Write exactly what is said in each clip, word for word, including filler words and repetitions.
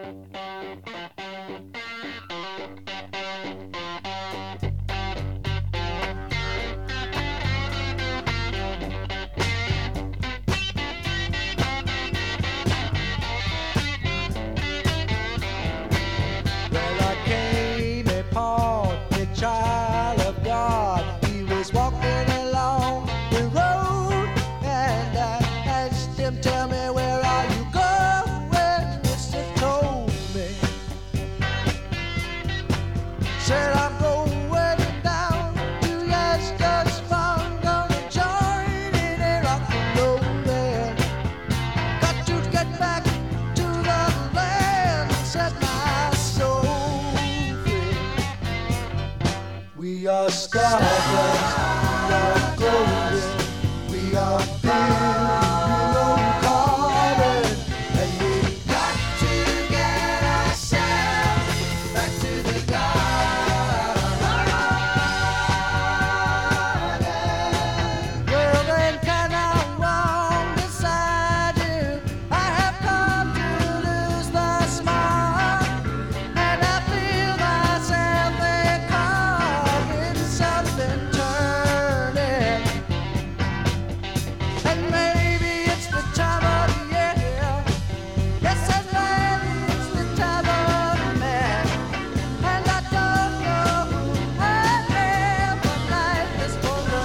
Child of God, he was walking along the road, and I asked him, tell me, where are you going? Mister told me, said I'm going down to Yasgur's farm, gonna join in a rock and roll band. Got to get back to the land, set my soul free. We are stardust, we are golden, we are building carbon, and we got to get ourselves back to the garden. Well then, can I walk beside you? I have come to lose the smile, and I feel myself there caught something turning, and maybe it's the time of year. Yes, and maybe it's the time of man, and I don't know who I am, but life is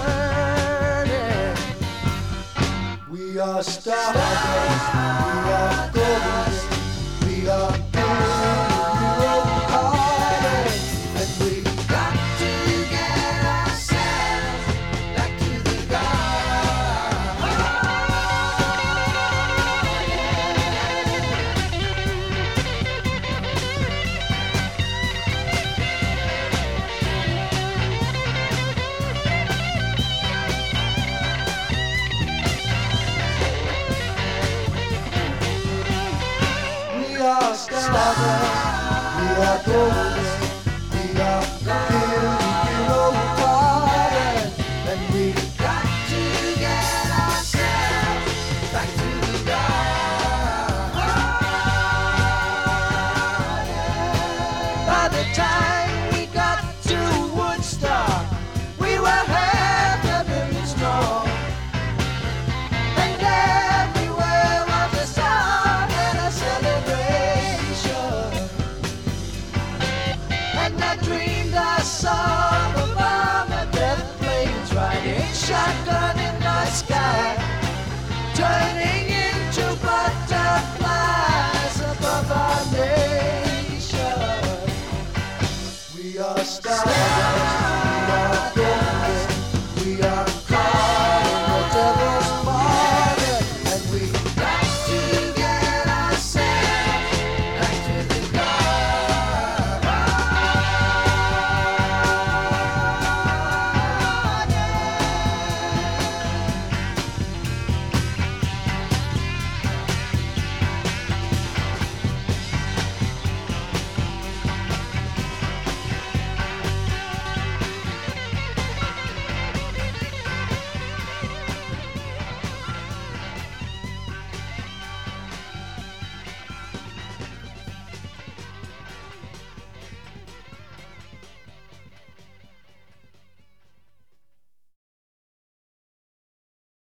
for learning. We are stardust, we are golden, we are building carbon, and we got to get ourselves back to the garden. We are stardust, we are golden, we are building garden, and we got to get ourselves back to the garden. By the time we got to Woodstock, we were half a million strong, and everywhere was a song and a celebration. And I dreamed I saw the bomb and death planes riding shotgun